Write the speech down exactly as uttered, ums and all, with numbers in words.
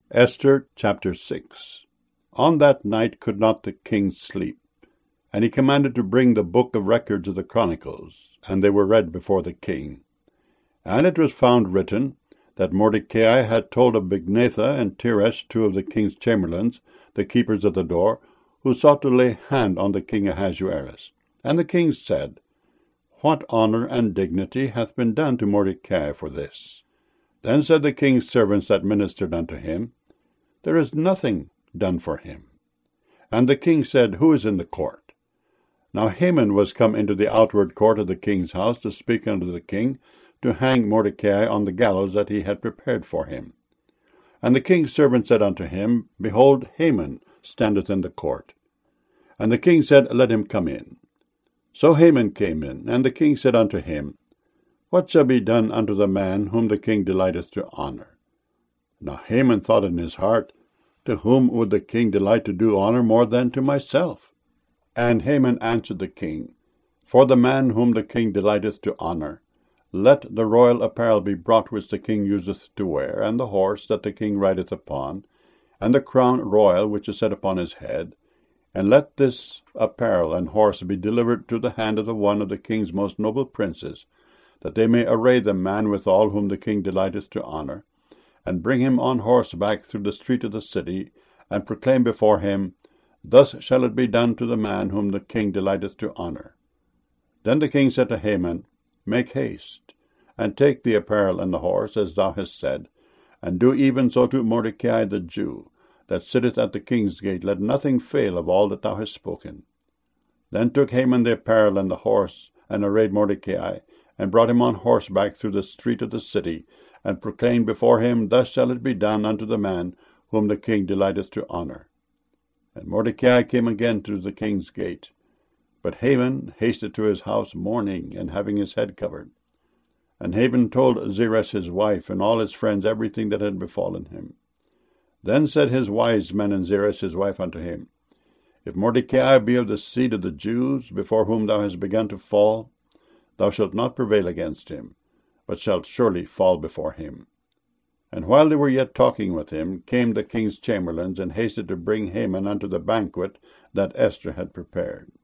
Esther chapter six. On that night could not the king sleep, and he commanded to bring the book of records of the Chronicles, and they were read before the king. And it was found written that Mordecai had told of Bigthana and Teresh, two of the king's chamberlains, the keepers of the door, who sought to lay hand on the king Ahasuerus. And the king said, What honour and dignity hath been done to Mordecai for this? Then said the king's servants that ministered unto him, There is nothing done for him. And the king said, Who is in the court? Now Haman was come into the outward court of the king's house to speak unto the king, to hang Mordecai on the gallows that he had prepared for him. And the king's servant said unto him, Behold, Haman standeth in the court. And the king said, Let him come in. So Haman came in, and the king said unto him, What shall be done unto the man whom the king delighteth to honour? Now Haman thought in his heart, To whom would the king delight to do honour more than to myself? And Haman answered the king, For the man whom the king delighteth to honour, let the royal apparel be brought which the king useth to wear, and the horse that the king rideth upon, and the crown royal which is set upon his head, and let this apparel and horse be delivered to the hand of the one of the king's most noble princes, that they may array the man withal whom the king delighteth to honour, and bring him on horseback through the street of the city, and proclaim before him, Thus shall it be done to the man whom the king delighteth to honour. Then the king said to Haman, Make haste, and take the apparel and the horse, as thou hast said, and do even so to Mordecai the Jew, that sitteth at the king's gate. Let nothing fail of all that thou hast spoken. Then took Haman the apparel and the horse, and arrayed Mordecai, and brought him on horseback through the street of the city, and proclaimed before him, Thus shall it be done unto the man whom the king delighteth to honour. And Mordecai came again to the king's gate. But Haman hasted to his house mourning, and having his head covered. And Haman told Zeresh his wife, and all his friends, everything that had befallen him. Then said his wise men and Zeresh his wife unto him, If Mordecai be of the seed of the Jews, before whom thou hast begun to fall, thou shalt not prevail against him, but shalt surely fall before him. And while they were yet talking with him, came the king's chamberlains, and hasted to bring Haman unto the banquet that Esther had prepared.